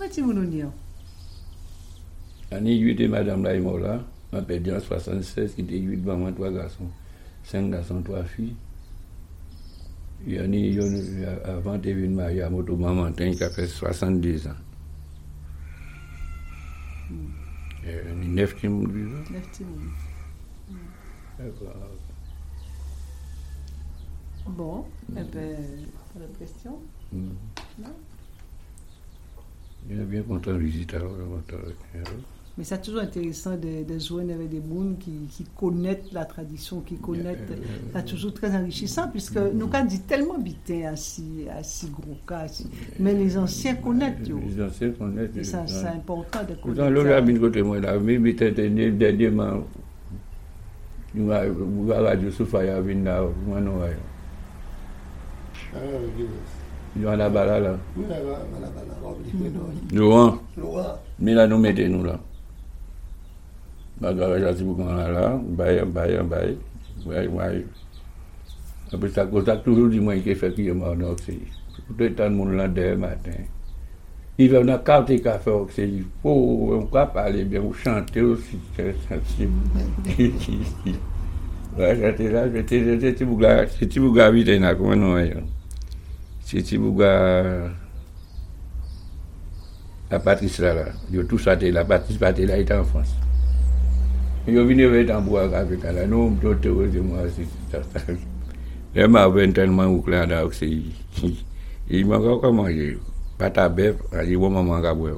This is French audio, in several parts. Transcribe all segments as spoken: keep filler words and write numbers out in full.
petit mounonnier. Année huit et madame là est morte là. Ma perdu en soixante-seize qui était huit maman trois garçons. cinq garçons, trois filles. Et année avant de venir marier à moto maman qui a fait soixante-deux ans. Mm. Et neuf qui m'ont vu. Neuf qui m'ont vu. Bon, mm. Eh bien, pas de question. Mm. Non? Il est bien content de visiter alors. Mais c'est toujours intéressant de, de jouer avec des gens qui, qui connaissent la tradition, qui connaissent. Yeah, yeah, yeah. C'est toujours très enrichissant, puisque mm-hmm. nous avons dit tellement bitin à si, à si gros cas. Si, mais les anciens connaissent. Les anciens connaissent. Et ça, c'est important de connaître. Dans l'autre habit côté moi, là, mais bitin dernièrement, nous avons la radio Soufaya à Vinda, moi non. Il y a la bala là. Oui, la bala. Laurent. Mais là, nous mettons nous là. Bagarre, j'ai dit, vous là, là, bail, bail, bail, bail, bail. Après ça, quand ça toujours dit, moi, qu'il fait qu'il est mort dans l'oxy. Tout le temps, le monde là, dès le matin. Il va dans carte et café oxy. Il faut, on peut parler bien, ou chanter aussi. Ouais, j'étais là, j'étais, j'étais, j'étais, j'étais, Bouga, vite, là, comment non, c'était Bouga. La Patrice là, là. Ils ont tous été là. Patrice Patrice là, il était en France. Ils ont venu avec un bois avec elle. Nous, d'autres, moi, c'est ça. Les marins tellement au clan d'Oxy. Ils m'ont encore mangé. Pâte à bœuf, ils vont m'en manger à boire.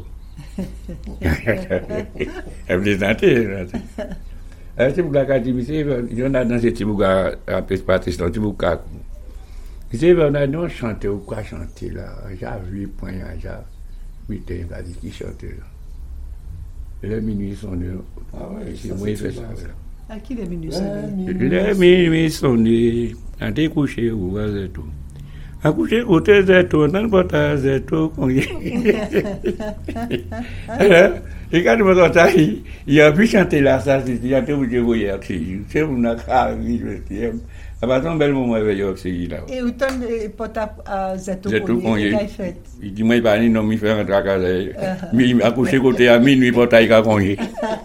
Elle plaisantait. C'est pour la catégorie. Il y en a dans ces petits bougas, à Patrice, dans ces bougas. Ils disaient, on a non chanté ou quoi chanter là. J'ai vu, point, j'ai oui, t'es un gars qui chante là. Et les minuit sonné. Ah ouais, c'est moi qui fais ça. À qui les minuit sonné? Les minuit sonné. En découché, vous voyez tout. À coucher, côté zéto, dans le portage zéto, qu'on y est. Et quand je me dis, il a pu chanter là, ça, il a été obligé de voir hier. C'est mon accord, je dis. À partir d'un bel moment, il y a aussi là. Et où t'en es portable à Zeto qu'on y est? Il dit, moi, il va non, il fait un tracas. Mais il m'a couché côté à minuit, portail à congé.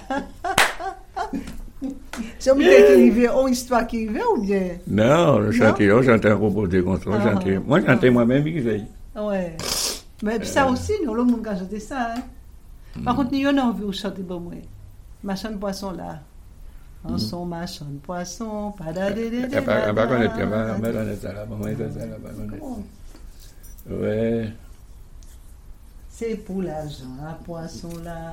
C'est une idée qui arrivait, une histoire qui arrivait ou bien? Non, je chantais, on chantait un composé comme ça. Moi, je chantais moi-même, qui fait. Ouais. Mais ça aussi, nous, le monde a chanté ça. Par contre, nous, on a envie de chanter pour moi. Machin de poisson là. En son machin de poisson, pas d'adé. On va pas connaître, on va connaître ça là, on va connaître ça là, on va ouais. C'est pour l'argent, un poisson là.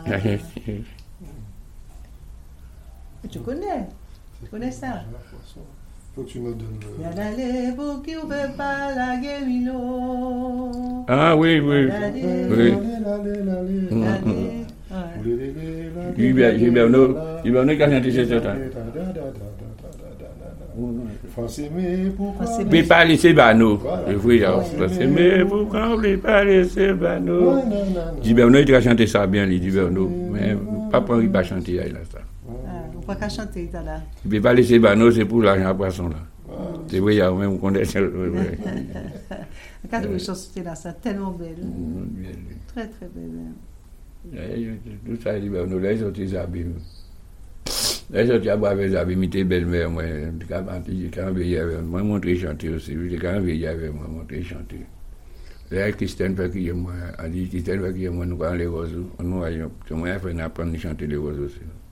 Tu connais? Tu connais ça? Faut que tu me donnes le... Il y a d'aller pour qui on veut pas la guémino. Ah oui, oui. Oui. Gilberno, Gilberno qui a chanté cette temps. Mais pas laisser Bano. Oui, mais pourquoi on ne pas laisser Bano? Gilberno, il a chanté ça bien, Gilberno. Mais papa, il n'a pas chanté là. On ne peut pas chanter là. Il ne peut pas laisser Bano, c'est pour l'argent à poisson là. C'est vrai, il y a même qu'on est. Quand vous chantez là, c'est tellement belle. Très, très belle. Tout ça, il nous laisse des habits. Les autres, ils avaient des habits, ils belle-mère, moi. Quand moi, montré chanter aussi. Quand il y avait moi, montré chanter. Là, Christiane fait qu'il y a moi, a dit, Christiane fait qu'il y a moi, nous parlons les oiseaux. Nous, moi, il faut apprendre à chanter les oiseaux aussi.